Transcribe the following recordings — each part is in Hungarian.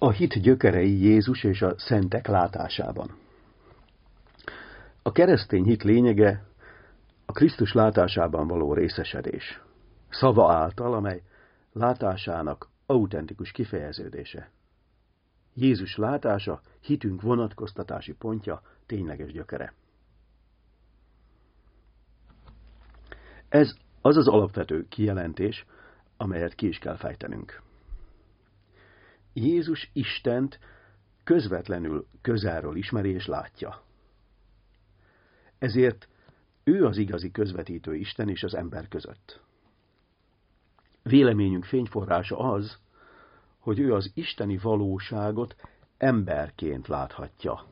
A hit gyökerei Jézus és a szentek látásában. A keresztény hit lényege a Krisztus látásában való részesedés, szava által, amely látásának autentikus kifejeződése. Jézus látása hitünk vonatkoztatási pontja, tényleges gyökere. Ez az az alapvető kijelentés, amelyet ki is kell fejtenünk. Jézus Istent közvetlenül közelről ismeri és látja. Ezért ő az igazi közvetítő Isten és az ember között. Véleményünk fényforrása az, hogy ő az isteni valóságot emberként láthatja.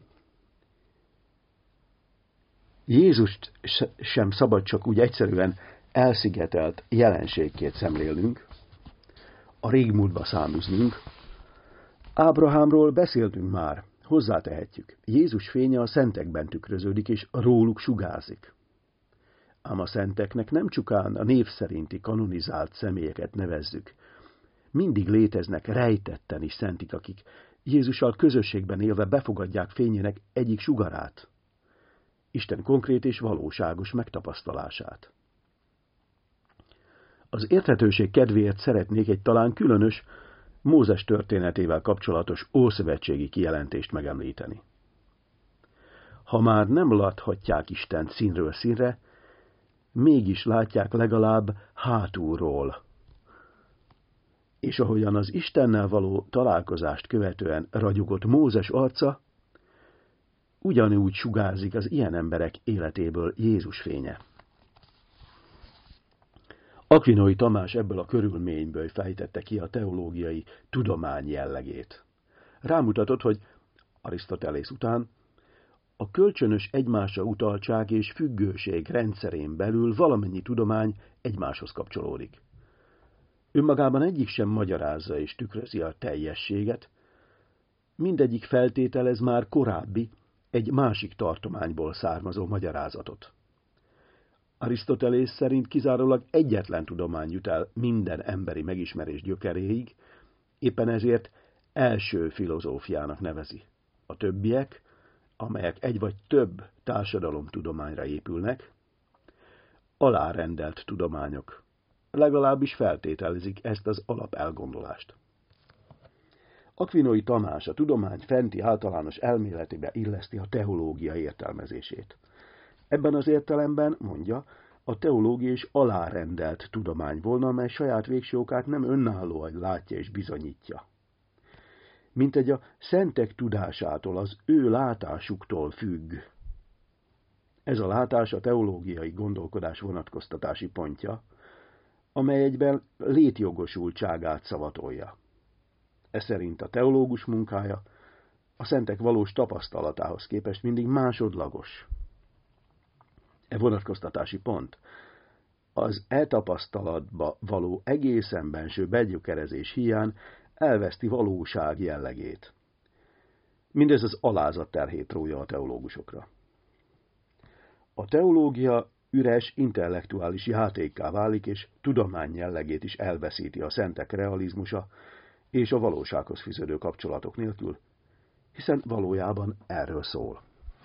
Jézust sem szabad csak úgy egyszerűen elszigetelt jelenségként szemlélnünk, a régmúltba száműznünk. Ábrahámról beszéltünk már, hozzátehetjük. Jézus fénye a szentekben tükröződik, és róluk sugárzik. Ám a szenteknek nem csupán a név szerinti kanonizált személyeket nevezzük. Mindig léteznek rejtetten is szentik, akik Jézussal közösségben élve befogadják fényének egyik sugarát, Isten konkrét és valóságos megtapasztalását. Az érthetőség kedvéért szeretnék egy talán különös, Mózes történetével kapcsolatos ószövetségi kijelentést megemlíteni. Ha már nem láthatják Istent színről színre, mégis látják legalább hátulról. És ahogyan az Istennel való találkozást követően ragyogott Mózes arca, ugyanúgy sugárzik az ilyen emberek életéből Jézus fénye. Aquinói Tamás ebből a körülményből fejtette ki a teológiai tudomány jellegét. Rámutatott, hogy Arisztotelész után a kölcsönös egymásra utaltság és függőség rendszerén belül valamennyi tudomány egymáshoz kapcsolódik. Önmagában egyik sem magyarázza és tükrözi a teljességet, mindegyik feltételez már korábbi, egy másik tartományból származó magyarázatot. Arisztotelész szerint kizárólag egyetlen tudomány jut el minden emberi megismerés gyökeréig, éppen ezért első filozófiának nevezi. A többiek, amelyek egy vagy több társadalomtudományra épülnek, alárendelt tudományok, legalábbis feltételezik ezt az alapelgondolást. Aquinói Tamás a tudomány fenti általános elméletébe illeszti a teológia értelmezését. Ebben az értelemben, mondja, a teológia is alárendelt tudomány volna, amely saját végső okát nem önállóan látja és bizonyítja. Mintegy a szentek tudásától, az ő látásuktól függ. Ez a látás a teológiai gondolkodás vonatkoztatási pontja, amely egyben létjogosultságát szavatolja. Ez szerint a teológus munkája a szentek valós tapasztalatához képest mindig másodlagos. E vonatkoztatási pont az tapasztalatba való egészen benső begyökerezés hiány elveszti valóság jellegét. Mindez az alázat terhét rója a teológusokra. A teológia üres intellektuális játékká válik, és tudomány jellegét is elveszíti a szentek realizmusa és a valósághoz fűződő kapcsolatok nélkül, hiszen valójában erről szól.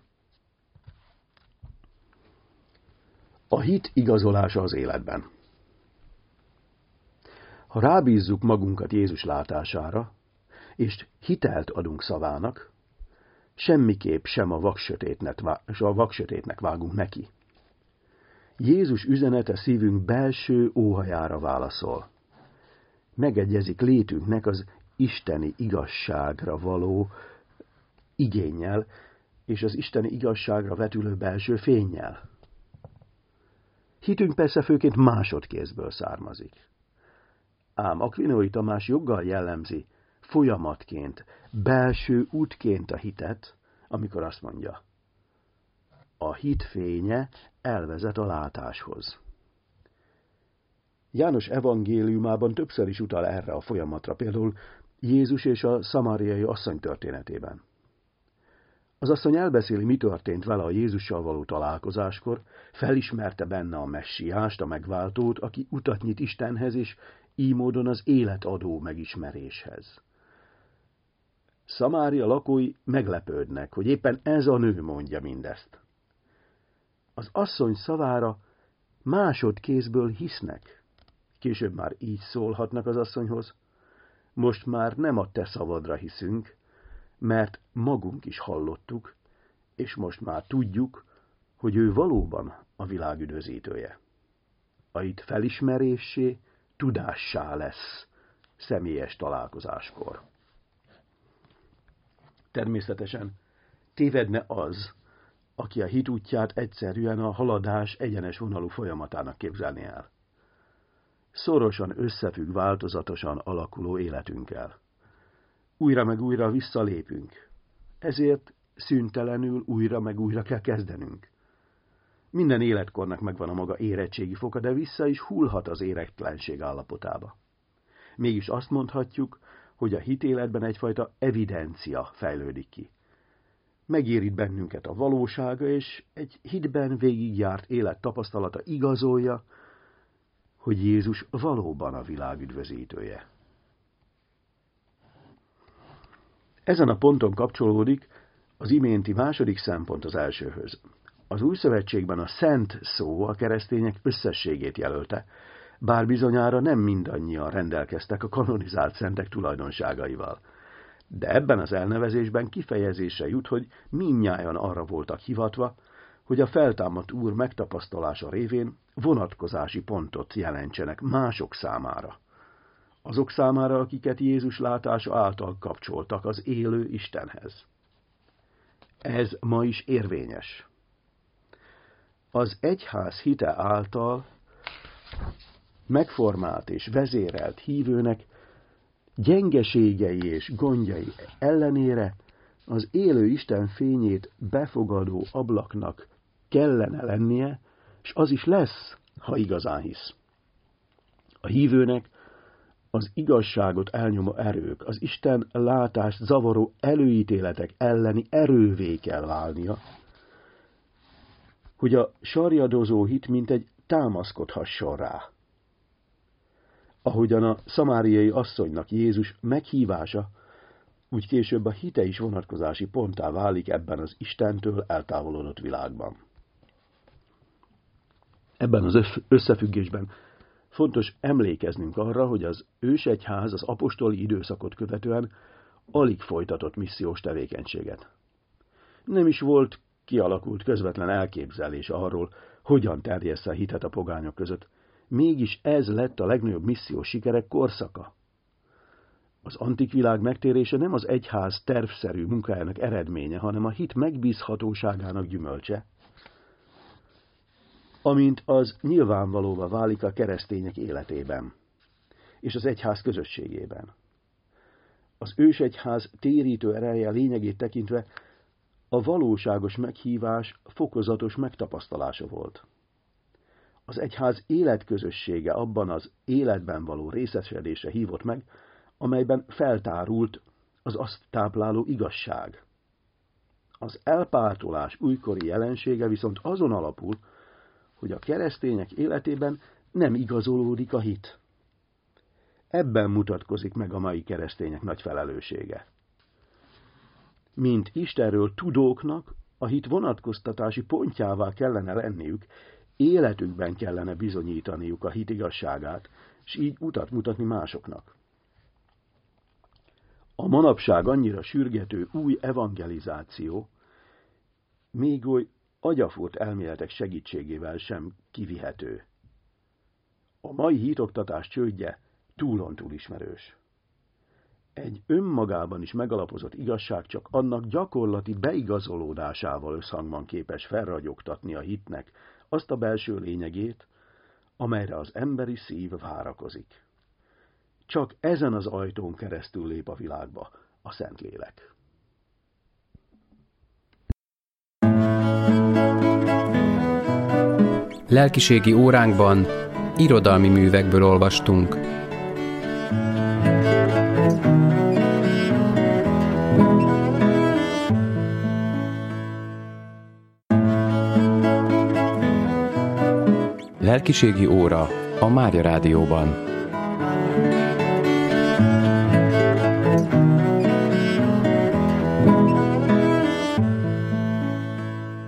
A hit igazolása az életben. Ha rábízzuk magunkat Jézus látására, és hitelt adunk szavának, semmiképp sem a vaksötétnek vágunk neki. Jézus üzenete szívünk belső óhajára válaszol. Megegyezik létünknek az isteni igazságra való igénnyel, és az isteni igazságra vetülő belső fénnyel. Hitünk persze főként másodkézből származik. Ám Aquinói Tamás joggal jellemzi folyamatként, belső útként a hitet, amikor azt mondja, a hit fénye elvezet a látáshoz. János evangéliumában többször is utal erre a folyamatra, például Jézus és a szamáriai asszony történetében. Az asszony elbeszéli, mi történt vele a Jézussal való találkozáskor, felismerte benne a messiást, a megváltót, aki utat nyit Istenhez, és így módon az életadó megismeréshez. Szamária lakói meglepődnek, hogy éppen ez a nő mondja mindezt. Az asszony szavára másodkézből hisznek. Később már így szólhatnak az asszonyhoz: most már nem a te szavadra hiszünk, mert magunk is hallottuk, és most már tudjuk, hogy ő valóban a világ üdvözítője. A hit felismeréssé, tudássá lesz személyes találkozáskor. Természetesen tévedne az, aki a hit útját egyszerűen a haladás egyenes vonalú folyamatának képzelni el. Szorosan összefügg változatosan alakuló életünkkel. Újra meg újra visszalépünk, ezért szüntelenül újra meg újra kell kezdenünk. Minden életkornak megvan a maga érettségi foka, de vissza is hullhat az éretlenség állapotába. Mégis azt mondhatjuk, hogy a hitéletben egyfajta evidencia fejlődik ki. Megérít bennünket a valósága, és egy hitben végigjárt élet tapasztalata igazolja, hogy Jézus valóban a világ üdvözítője. Ezen a ponton kapcsolódik az iménti második szempont az elsőhöz. Az Új Szövetségben a szent szó a keresztények összességét jelölte, bár bizonyára nem mindannyian rendelkeztek a kanonizált szentek tulajdonságaival. De ebben az elnevezésben kifejezésre jut, hogy mindnyájan arra voltak hivatva, hogy a feltámadt Úr megtapasztalása révén vonatkozási pontot jelentsenek mások számára. Azok számára, akiket Jézus látása által kapcsoltak az élő Istenhez. Ez ma is érvényes. Az egyház hite által megformált és vezérelt hívőnek gyengeségei és gondjai ellenére az élő Isten fényét befogadó ablaknak kellene lennie, és az is lesz, ha igazán hisz. A hívőnek az igazságot elnyomó erők, az Isten látást zavaró előítéletek elleni erővé kell válnia, hogy a sarjadozó hit mintegy támaszkodhasson rá. Ahogyan a szamáriai asszonynak Jézus meghívása, úgy később a hite is vonatkozási ponttá válik ebben az Istentől eltávolodott világban. Ebben az összefüggésben fontos emlékeznünk arra, hogy az ősegyház az apostoli időszakot követően alig folytatott missziós tevékenységet. Nem is volt kialakult közvetlen elképzelés arról, hogyan terjessze a hitet a pogányok között. Mégis ez lett a legnagyobb missziós sikerek korszaka. Az antik világ megtérése nem az egyház tervszerű munkájának eredménye, hanem a hit megbízhatóságának gyümölcse, amint az nyilvánvalóvá válik a keresztények életében és az egyház közösségében. Az ősegyház térítő ereje lényegét tekintve a valóságos meghívás fokozatos megtapasztalása volt. Az egyház életközössége abban az életben való részesedésre hívott meg, amelyben feltárult az azt tápláló igazság. Az elpártolás újkori jelensége viszont azon alapul, hogy a keresztények életében nem igazolódik a hit. Ebben mutatkozik meg a mai keresztények nagy felelőssége. Mint Istenről tudóknak, a hit vonatkoztatási pontjává kellene lenniük, életükben kellene bizonyítaniuk a hit igazságát, és így utat mutatni másoknak. A manapság annyira sürgető új evangelizáció még oly agyafúrt elméletek segítségével sem kivihető. A mai hitoktatás csődje túlontúl ismerős. Egy önmagában is megalapozott igazság csak annak gyakorlati beigazolódásával összhangban képes felragyogtatni a hitnek azt a belső lényegét, amelyre az emberi szív várakozik. Csak ezen az ajtón keresztül lép a világba a Szentlélek. Lelkiségi óránkban irodalmi művekből olvastunk. Lelkiségi óra a Mária Rádióban.